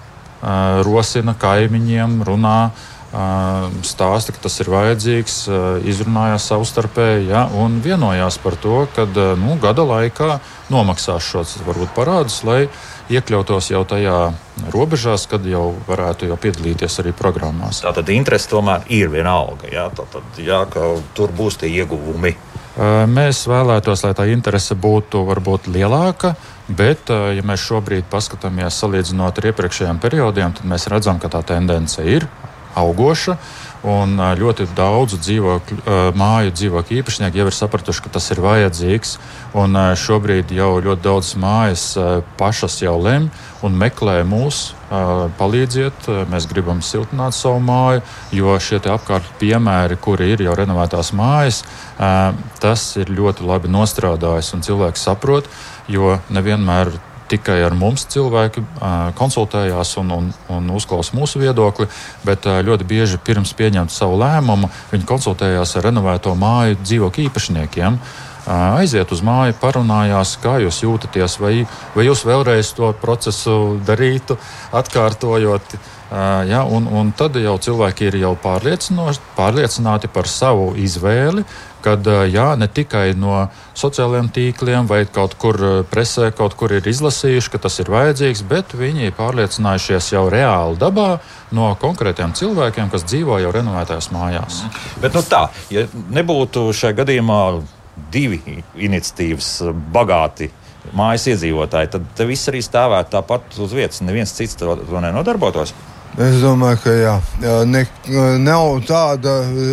rosina kaimiņiem, runā, stāsta, ka tas ir vajadzīgs, izrunājās savstarpēji, ja, un vienojās par to, ka gada laikā nomaksās šos varbūt parādus, lai iekļautos jau tajā robežās, kad jau varētu piedalīties arī programmās. Tātad interese tomēr ir vienalga, ka tur būs tie ieguvumi. Mēs vēlētos, lai tā interese būtu varbūt lielāka, bet, ja mēs šobrīd paskatāmies salīdzinot ar iepriekšējiem periodiem, tad mēs redzam, ka tā tendence ir augoša, un ļoti daudzu māju dzīvokļu īpašnieki jau ir sapratuši, ka tas ir vajadzīgs, un šobrīd jau ļoti daudz mājas pašas jau lem un meklē mūs, palīdziet, mēs gribam siltināt savu māju, jo šie apkārt piemēri, kuri ir jau renovētās mājas, tas ir ļoti labi nostrādājis, un cilvēks saprot, jo nevienmēr tikai ar mums cilvēki konsultējās un uzklausa mūsu viedokli, bet ļoti bieži pirms pieņemt savu lēmumu, viņi konsultējās ar renovēto māju dzīvokļu īpašniekiem. Aiziet uz māju, parunājās, kā jūs jūtaties, vai jūs vēlreiz to procesu darītu, atkārtojot. Un tad jau cilvēki ir jau pārliecināti par savu izvēli, kad ne tikai no sociālajiem tīkliem vai kaut kur presē, kaut kur ir izlasījuši, ka tas ir vajadzīgs, bet viņi ir pārliecinājušies jau reāli dabā no konkrētiem cilvēkiem, kas dzīvo jau renovētās mājās. Bet ja nebūtu šajā gadījumā divi iniciatīvas bagāti mājas iedzīvotāji, tad viss arī stāvētu tāpat uz vietas, neviens cits to nenodarbotos. Es domāju, ka jā. Nav tāda,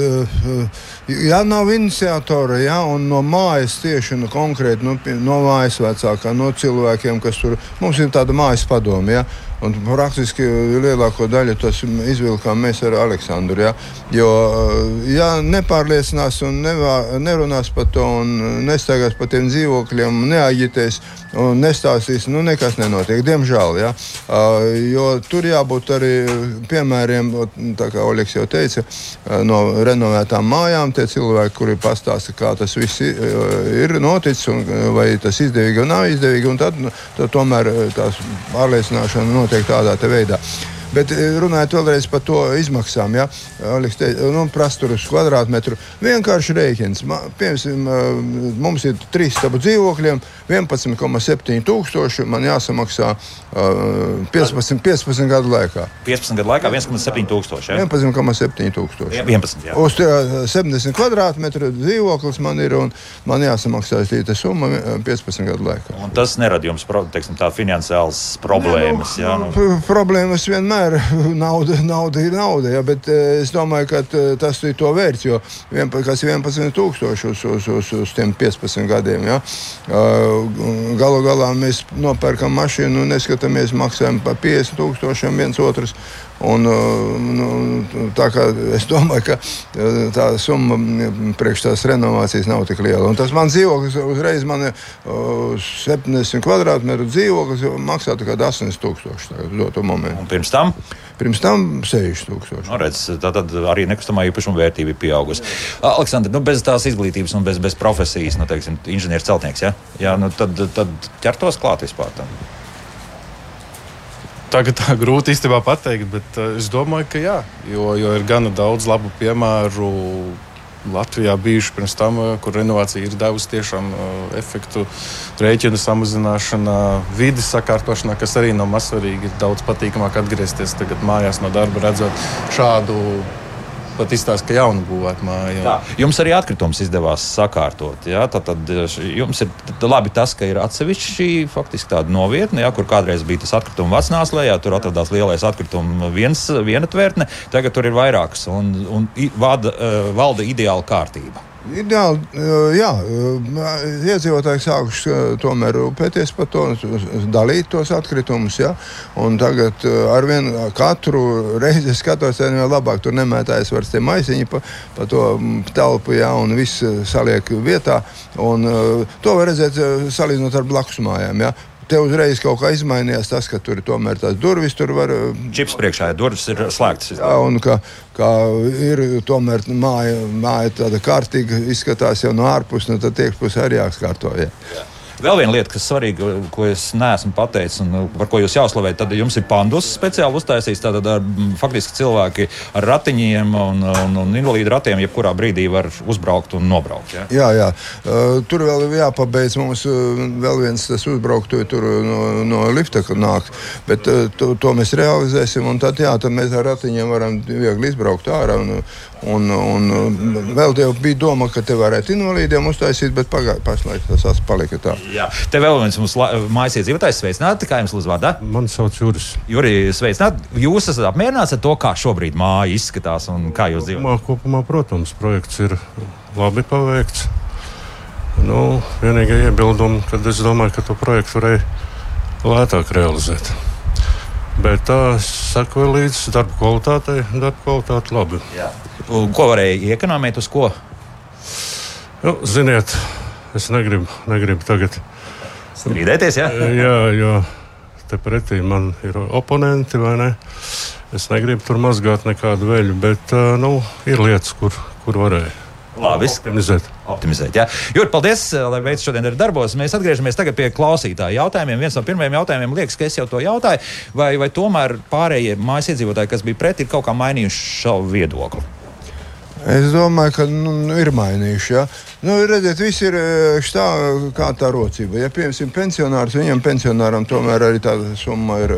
nav iniciatora, un no mājas tieši konkrēti no mājas vecākā, no cilvēkiem, kas tur, mums ir tāda mājas padome, un praktiski lielāko daļu tas izvilkām mēs ar Aleksandru, jo, nepārliecinās un nerunās par to un nestaigās par tiem dzīvokļiem, neaģitēs un nestāstīs, nekas nenotiek, diemžēl, jo tur jābūt arī piemēriem, tā kā Oļegs jau teica, no renovētām mājām, tie cilvēki, kuri pastāsta, kā tas viss ir noticis, vai tas izdevīgi un nav izdevīgi, un tad tomēr tās pārliecināšana notiek tādā te veidā. Bet runājot vēlreiz par to izmaksām, Oļegs teica, prasa tur uz kvadrātmetru, vienkārši rēķins. Mums ir 3 stabu dzīvokļiem, 11,7 tūkstoši, man jāsamaksā 15 gadu laikā. 15 gadu laikā 1,7 tūkstoši, 11,7 tūkstoši. 11, jā. Uz 70 kvadrātmetru dzīvoklis man ir, un man jāsamaksā šī summa 15 gadu laikā. Un tas nerada jums, teiksim, tā finansiāls problēmas, Problēmas vienmēr. Nauda ir nauda, bet es domāju, ka tas ir to vērts, jo kas 11 tūkstoši uz tiem 15 gadiem. Galu galā mēs nopērkam mašīnu un neskatāmies, maksājam par 50 tūkstošiem viens otrs. Un, tā kā es domāju, ka tā summa priekš tās renovācijas nav tik liela. Un tas man dzīvoklis uzreiz man 70 kvadrātmetru dzīvoklis maksā tikai 80 tūkstoši uz doto momentu. Un pirms tam? Pirms tam 60 tūkstoši. Tad arī nekustamā īpašuma vērtība ir pieaugusi. Aleksandr, bez tās izglītības un bez profesijas, teiksim, inženieris celtnieks, tad ķertos klāt vispār tam? Tagad tā grūti īstenībā pateikt, bet es domāju, ka jā, jo ir gana daudz labu piemēru Latvijā bijuši pirms tam, kur renovācija ir devusi tiešām efektu, rēķinu samazināšanā, vides sakārtošanā, kas arī nav mazsvarīgi. Ir daudz patīkamāk atgriezties tagad mājās no darba, redzot šādu pat izstāst, ka jaunu būvēt māju. Tā, jums arī atkritums izdevās sakārtot. Tad jums ir labi tas, ka ir atsevišķi šī faktiski tāda novietne, kur kādreiz bija tas atkrituma vecnāslē, tur atradās lielais atkrituma viena tvērtne, tagad tur ir vairākas un valda ideāla kārtība. Ideāli, iedzīvotāji sākuši tomēr rūpēties par to, dalīt tos atkritumus, un tagad arvien katru reizi skatos, vēl labāk tur nemētājas vairs tie maisiņi pa to telpu, un viss saliek vietā, un to var redzēt salīdzinot ar blakus mājām, Te uzreiz kaut kā izmainījās tas, ka tur ir tomēr tās durvis, tur var... Čips priekšā, durvis ir slēgtas. Un ka ir tomēr māja tāda kārtīga izskatās jau no ārpus, tad tiekšpus arī jāskārto, Vēl viena lieta, kas svarīga, ko es neesmu pateicis un par ko jūs jāslavējat, tad jums ir pandus speciāli uztaisīts. Tātad faktiski cilvēki ar ratiņiem un invalīdu ratiem jebkurā brīdī var uzbraukt un nobraukt. Ja? Jā. Tur vēl jāpabeidz mums vēl viens tas uzbrauktuvi tur no lifta nāk, bet to mēs realizēsim un tad mēs ar ratiņiem varam viegli izbraukt ārā un vēl tev bija doma, ka te varētu invalīdiem uztaisīt, bet pašlaik tas palika tā. Jā. Te vēl viens mums mājas iedzīvotājs sveicināti. Kā jums lūdzu vārdā? Mani sauc Juris. Juri, sveicināti. Jūs esat apmierināts ar to, kā šobrīd māja izskatās un kā jūs dzīvojat? Kopumā, protams, projekts ir labi paveikts. Vienīgie iebildumi, kad es domāju, ka to projektu varēja lētāk realizēt. Bet tā sekoja līdz darba kvalitāte labi. Jā. Ko varēja iekonomēt uz ko? Ziniet, es negribu tagad strīdēties, jā? Jā, jo te pretī man ir oponenti, vai ne? Es negribu tur mazgāt nekādu veļu, bet ir lietas, kur varēja. Labi, optimizēt. Jā. Juri, paldies, lai veids šodien ir darbos. Mēs atgriežamies tagad pie klausītāju jautājumiem. Viens no pirmajiem jautājumiem liekas, ka es jau to jautāju, vai tomēr pārējie mājas iedzīvotāji, kas bija pret, ir kaut kā mainījuši savu viedokli? Es domāju, ka ir mainījuši. Ja? Redziet, viss ir kā tā rocība. Ja piemēram pensionārs, viņam pensionāram tomēr arī tāda summa ir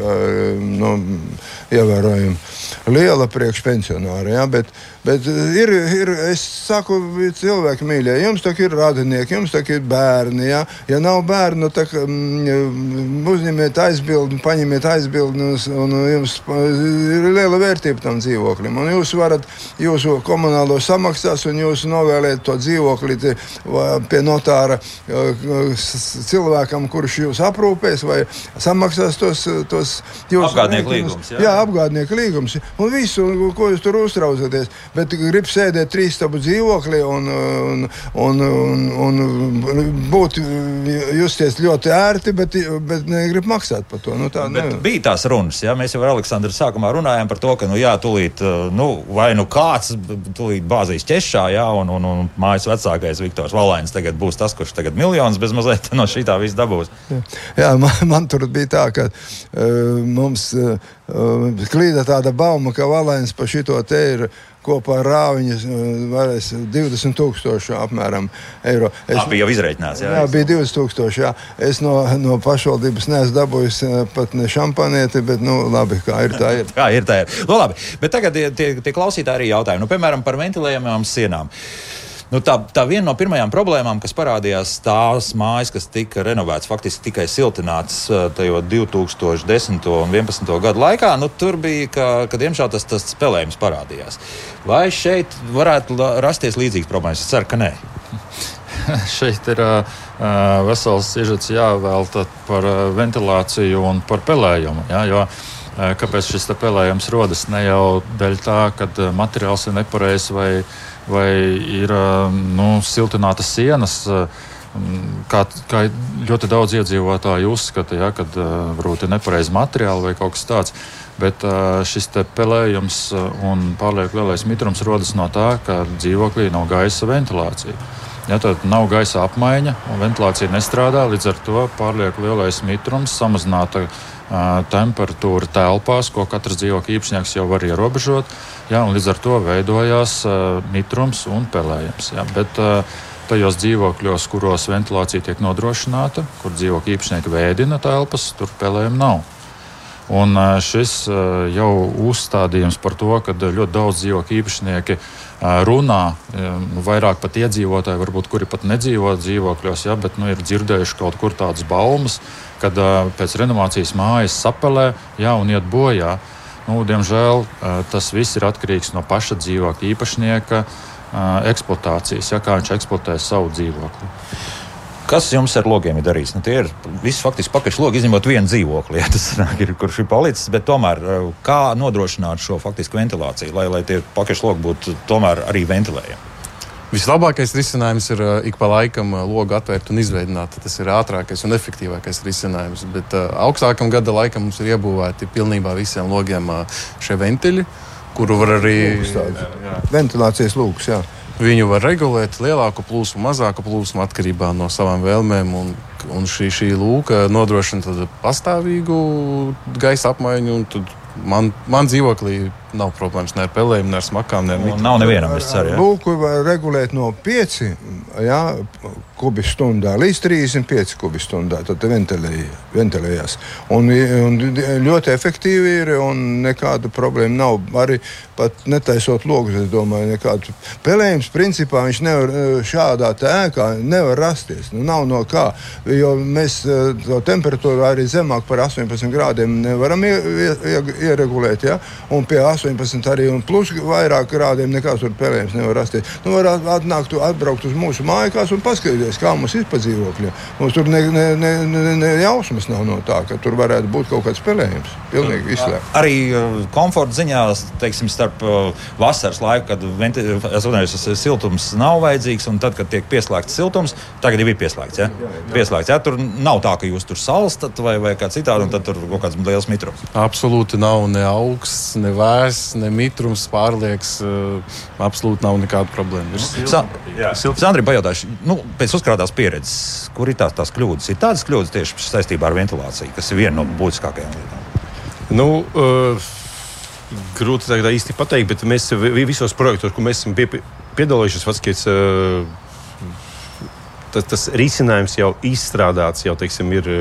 ievērojama liela priekš pensionāra. Ja? Bet ir, es saku, cilvēki mīļie, jums tak ir radinieki, jums tak ir bērni. Ja nav bērnu, tak uzņemiet aizbildni, paņemiet aizbildni un jums ir liela vērtība tam dzīvoklim. Un jūs varat jūsu komunālo samaksās un jūs novēlēt to dzīvokli pie notāra cilvēkam, kurš jūs aprūpēs vai samaksās tos apgādnieku līgums. Jā, apgādnieku līgums. Un visu, ko jūs tur uztraucaties. Bet grib sēdēt 3 stabu dzīvoklī un būt justies ļoti ērti, bet negrib maksāt par to. Bija tās runas, ja? Mēs jau ar Aleksandru sākumā runājām par to, ka tūlīt, vai kāds tūlīt bāzīs ķešā, ja? Un mājas vecākais Viktors Valainis tagad būs tas, kurš tagad miljonus bez mazliet no šitā viss dabūs. Jā, man tur bija tā, ka mums klīda tāda bauma, ka Valainis pa šito te ir kopā ar rāviņas varēs 20,000 apmēram eiro. Bija jau izreikināts, jā? Jā, bija 20,000, jā. Es no pašvaldības neesmu dabūjis pat ne šampanieti, bet, labi, kā ir, tā ir. Kā ir, tā ir. Labi, bet tagad tie klausītāji arī jautājumi. Piemēram, par ventilējumām sienām. Tā viena no pirmajām problēmām, kas parādījās tās mājas, kas tika renovētas, faktiski tikai siltinātas tajā 2010. un 2011. gadu laikā, tur bija, ka diemžēl tas spēlējums parādījās. Vai šeit varētu rasties līdzīgas problēmas? Es ceru, ka nē. Šeit ir vesels sižets jāvēlta par ventilāciju un par pelējumu. Ja, jo kāpēc šis pelējums rodas? Ne jau dēļ tā, ka materiāls ir nepareizs vai ir siltinātas sienas, kā ļoti daudz iedzīvotāju uzskata, ja, kad varbūt ir nepareizi materiāli vai kaut kas tāds. Bet šis pelējums un pārlieku lielais mitrums rodas no tā, ka dzīvoklī nav gaisa ventilācija. Ja, tad nav gaisa apmaiņa un ventilācija nestrādā, līdz ar to pārlieku lielais mitrums, samazināta temperatūra telpās, ko katrs dzīvokļa īpašnieks jau var ierobežot, ja, un līdz ar to veidojās mitrums un pelējums. Ja, bet tajos dzīvokļos, kuros ventilācija tiek nodrošināta, kur dzīvokļa īpašnieki vēdina telpas, tur pelējumi nav. Un šis jau uzstādījums par to, ka ļoti daudz dzīvokļu īpašnieki runā, vairāk pat iedzīvotāji, varbūt kuri pat nedzīvo dzīvokļos, ja, bet ir dzirdējuši kaut kur tādas baumas, kad pēc renovācijas mājas sapelē, ja, un iet bojā. Diemžēl tas viss ir atkarīgs no paša dzīvokļa īpašnieka eksploatācijas, ja, kā viņš eksploatē savu dzīvokli. Kas jums ar logiem ir darīts? Tie ir visi faktiski pakaļšlogi, izņemot vienu dzīvokli, ja tas ir, kurš ir palicis, bet tomēr kā nodrošināt šo faktisku ventilāciju, lai tie pakaļšlogi būtu tomēr arī ventilējami? Vislabākais risinājums ir ik pa laikam logu atvērt un izveidināt. Tas ir ātrākais un efektīvākais risinājums. Bet augstākam gada laikam mums ir iebūvēti pilnībā visiem logiem šie ventiļi, kuru var arī... Ventilācijas lūgs, jā. Viņu var regulēt lielāku plūsmu, mazāku plūsmu atkarībā no savām vēlmēm un Un šī lūka nodrošina pastāvīgu gaisa apmaiņu. Man dzīvoklī nav problēmas ne ar pelēm, ne ar smakām, ne ar mitrumiem. Nav nevienam, es ceru. Lūku var regulēt no 5 kubistundā līdz 35 kubistundā. Tad ventilējās. Un ļoti efektīvi ir un nekāda problēma nav. Arī pat netaisot logus, es domāju, nekādu pelējums. Principā viņš nevar šādā ēkā nevar rasties. Nav no kā. Jo mēs to temperatūru arī zemāk par 18 grādiem nevaram ieregulēt. Ja? Un pie 18 arī un plus vairāk grādiem nekā tur pelējums nevar rasties. Var atbraukt uz mūsu mājās un paskatīties, kā mums ir pa dzīvokļiem. Mums tur ne jausmas nav no tā, ka tur varētu būt kaut kāds pelējums. Pilnīgi izslēgt. Arī komforta ziņā, teiksim, starp vasaras laiku, kad siltums nav vajadzīgs, un tad, kad tiek pieslēgts siltums, tagad jau ir pieslēgts. Ja? Pieslēgts, ja? Tur nav tā, ka jūs tur salstat vai kā citādi, un tad tur kaut kāds liels mitrums. Absolūti nav ne augsts, ne vēss, ne mitrums pārlieks. Absolūti nav nekāda problēma. Sandri, pajautāšu, pēc uzkrātās pieredzes, kur ir tās kļūdas? Ir tādas kļūdas tieši saistībā ar ventilāciju, kas ir viena no būtiskākajām lietām? Grūti tā īsti pateikt, bet mēs visos projektos, kur mēs esam piedalījušies, tas risinājums jau izstrādāts, jau, teiksim, ir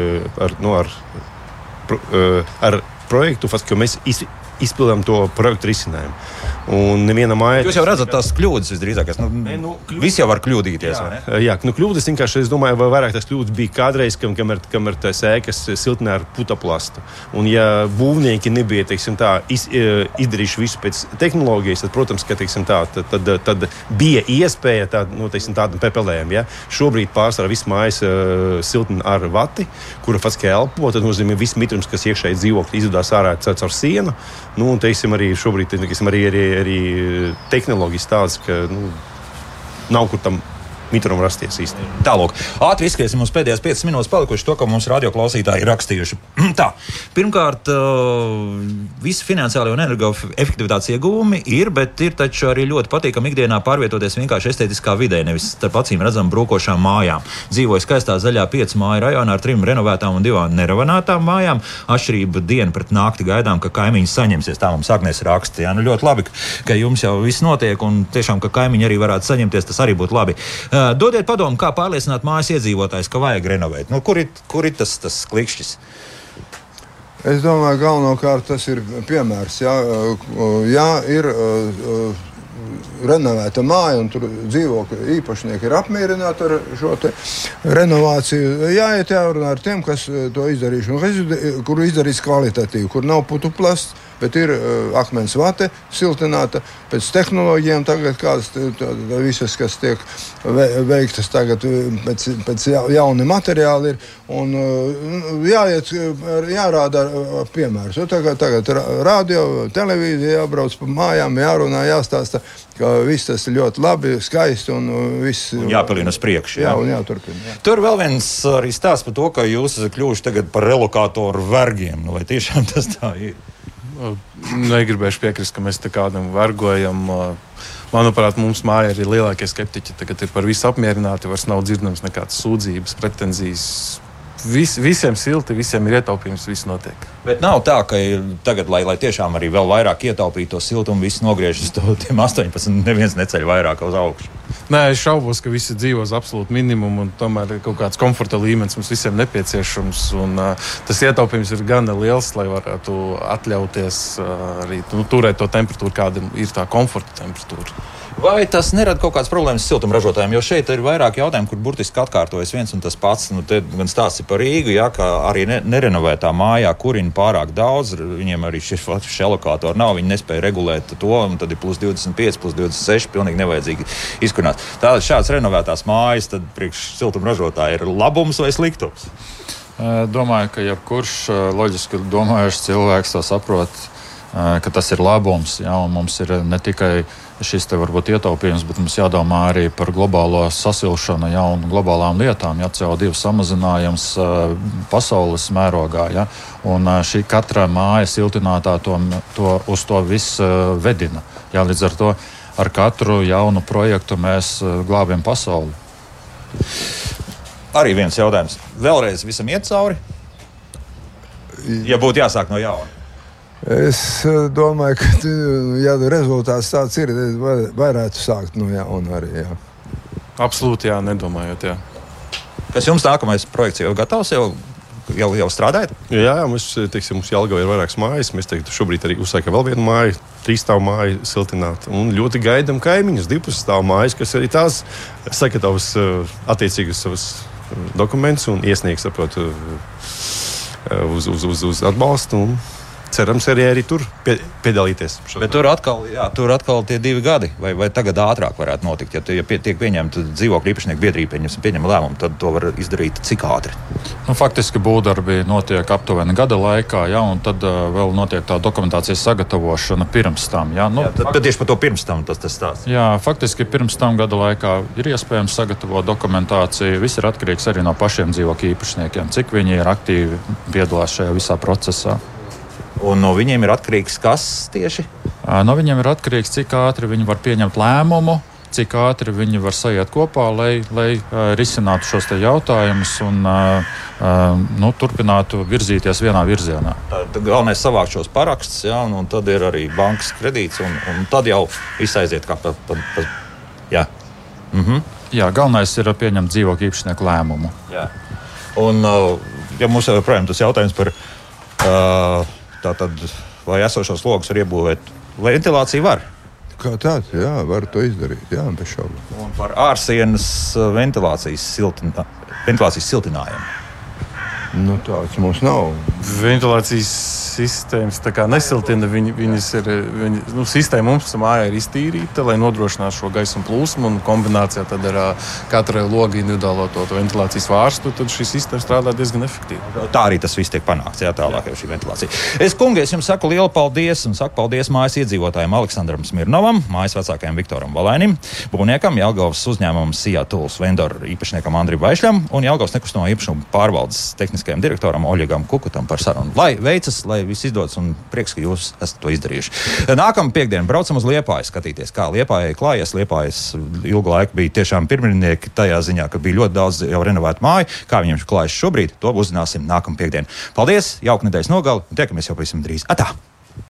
ar projektu, ka mēs izpildām to projektu risinājumu. Un neviena māja... Jūs jau redzat tās kļūdas visdrīzākās. Visi jau var kļūdīties, vai ne? Jā, kļūdas vienkārši, es domāju, vairāk tās kļūdas bija kādreiz, kamēr tās ēkas siltināja ar putoplastu. Un ja būvnieki nebija, teiksim tā, izdarījuši visu pēc tehnoloģijas, tad, protams, ka, teiksim tā, tad bija iespēja tādam pepelējam, ja? Šobrīd pārsvarā viss mājas siltina ar vati, kura faktiski elpo, tad nozīmē viss mitrums, kas iekšēji dzīvokļi izvedās ārā caur sienu. Un, teiksim, arī šobrīd, teiksim, arī tehnoloģijas tādas, ka nav kur tam mitrumu rasties īsti. Tālāk, ātri izskriesim mums pēdējās 5 minūtes palikuši to, ko mums radioklausītāji ir rakstījuši. Tā, pirmkārt, visi finansiāli un energoefektivitātes ieguvumi ir, bet ir taču arī ļoti patīkami ikdienā pārvietoties vienkārši estētiskā vidē, nevis starp acīm redzam brūkošām mājām. Dzīvoju skaistā zaļā 5 māju rajonā ar 3 renovētām un 2 nerenovētām mājām. Atšķirība dienu pret nakti gaidām, ka kaimiņi saņemsies. Tā mums Agnēs raksta. Jā, ļoti labi, ka jums jau viss notiek un tiešām, ka kaimiņi arī varētu saņemties, tas arī būtu labi. Dodiet padomu, kā pārliecināt mājas iedzīvotājus, ka vajag renovēt. Kur ir tas klikšķis? Es domāju, galvenokārt tas ir piemērs. Ja ir renovēta māja un tur dzīvokļu īpašnieki ir apmierināti ar šo renovāciju, jāiet jārunā ar tiem, kas to izdarījuši, kuru izdarīs kvalitatīvi, kur nav putuplasts, bet ir akmens vate siltināta pēc tehnoloģijām tagad kādas visas, kas tiek veiktas tagad pēc jauni materiāli ir. Un jārāda piemērs. Tagad radio, televīzija jābrauc pa mājām, jārunā, jāstāsta, ka viss tas ir ļoti labi, skaisti un viss... Jāpalina uz priekšu. Jā, un jāturpina. Jā. Tur vēl viens arī stāsts par to, ka jūs esat kļuvuši tagad par relokātoru vergiem. Vai tiešām tas tā ir? Negribēšu piekrist, ka mēs te kādam vergojam. Manuprāt, mums mājā ir lielākie skeptiķi. Tagad ir par visu apmierināti, vairs nav dzirdams nekādas sūdzības, pretenzijas. Visiem silti, visiem ir ietaupījums, viss notiek. Bet nav tā, ka tagad, lai tiešām arī vēl vairāk ietaupītu to siltumu, viss nogriežas tiem 18, neviens neceļ vairāk uz augšu. Nē, es šaubos, ka visi dzīvo uz absolūtu minimumu, un tomēr kaut kāds komforta līmenis mums visiem nepieciešams. Tas ietaupījums ir gana liels, lai varētu atļauties arī turēt to temperatūru, kāda ir tā komforta temperatūra. Vai tas nerada kaut kādas problēmas siltumražotājiem? Jo šeit ir vairāk jautājumu, kur burtiski atkārtojas viens un tas pats. Te gan stāsts ir par Rīgu, ka arī nerenovētā mājā kurina pārāk daudz. Viņiem arī šie lokātori nav. Viņi nespēja regulēt to, un tad ir plus 25, plus 26, pilnīgi nevajadzīgi izkurināt. Tātad šāds renovētās mājas, tad priekš siltumražotāji ir labums vai sliktums? Domāju, ka jebkurš loģiski domājušs cilvēks to saprot, ka tas ir labums. Jā, un mums ir ne tikai šis te varbūt ietaupījums, bet mums jādomā arī par globālo sasilšanu, ja, un globālām lietām, ja CO2 samazinājums pasaules mērogā. Ja, un šī katra māja siltinātā uz to visu vedina. Ja, līdz ar to ar katru jaunu projektu mēs glābjam pasauli. Arī viens jautājums. Vēlreiz visam iet cauri? Ja būtu jāsāk no jauna. Es domāju, ka, ja rezultāts tāds ir, tad varētu sākt no jauna arī. Jā. Absolūti, jā, nedomājot. Jā. Kas jums nākamais projekts jau gatavs? Jau strādājat? Jā, mums Jelgavā ir vairākas mājas. Mēs šobrīd arī uzsākām vēl vienu māju, 3-stāvu māju siltināt. Un ļoti gaidām kaimiņus, 2,5-stāvu mājas, kas arī tās sagatavos attiecīgus savus dokumentus un iesniegs, saprotu, uz atbalstu. Un cerams arī tur piedalīties. Bet tur atkal tie 2 gadi, vai tagad ātrāk varētu notikt. Ja tiek pieņemta dzīvokļu īpašnieku biedrība, pieņem lēmumu, tad to var izdarīt cik ātri? Faktiski būvdarbi notiek aptuveni gada laikā, un tad vēl notiek tā dokumentācijas sagatavošana pirms tam. Tad tieši par to pirms tam tas stāsts. Jā, faktiski pirms tam gada laikā ir iespējams sagatavot dokumentāciju. Viss ir atkarīgs arī no pašiem dzīvokļu īpašniekiem, cik viņi ir aktīvi piedalās šajā visā procesā. Un no viņiem ir atkarīgs kas tieši? No viņiem ir atkarīgs, cik ātri viņi var pieņemt lēmumu, cik ātri viņi var sajiet kopā, lai risinātu šos te jautājumus un turpinātu virzīties vienā virzienā. Tad galvenais savākt šos parakstus, un tad ir arī bankas kredīts, un tad jau viss aiziet kā jā. Jā, galvenais ir pieņemt dzīvokļu īpašnieku lēmumu. Jā. Un ja mums joprojām tas jautājums par tātad, vai esošos logus var iebūvēt, ventilāciju var? Kā tāds, jā, var to izdarīt, jā, bez šaubu. Un par ārsienas ventilācijas siltinājumu? Tāds mums nav. Ventilācijas sistēmas nesiltina. Sistēma mums mājā ir iztīrīta, lai nodrošinātu šo gaismu plūsmu. Un kombinācijā ar katrai logu individuālo to ventilācijas vārstu, tad šī sistēma strādā diezgan efektīvi. Tā arī tas viss tiek panākts, tālāk jau šī ventilācija. Kungi, es jums saku lielu paldies un saku paldies mājas iedzīvotājiem Aleksandram Smirnovam, mājas vecākajam Viktoram Valainim, būvniekam, Jelgavas uzņēmumam Sijā Tools vendoru īpašniekam Andrim Vaišļam un Jelgavas nekustamo īpašumu pārvaldes tehniskajam direktoram Oļegam Kukutam par sarunu. Lai veicas, lai viss izdodas un prieks, ka jūs esat to izdarījuši. Nākamā piekdiena braucam uz Liepāju skatīties, kā Liepājai klājas. Liepājas ilgu laiku bija tiešām pirmrindnieki tajā ziņā, ka bija ļoti daudz jau renovētu māju. Kā viņiem klājas šobrīd, to uzzināsim nākamā piekdiena. Paldies, jauka nedēļas nogali un tiekamies jau pavisam drīz. Atā!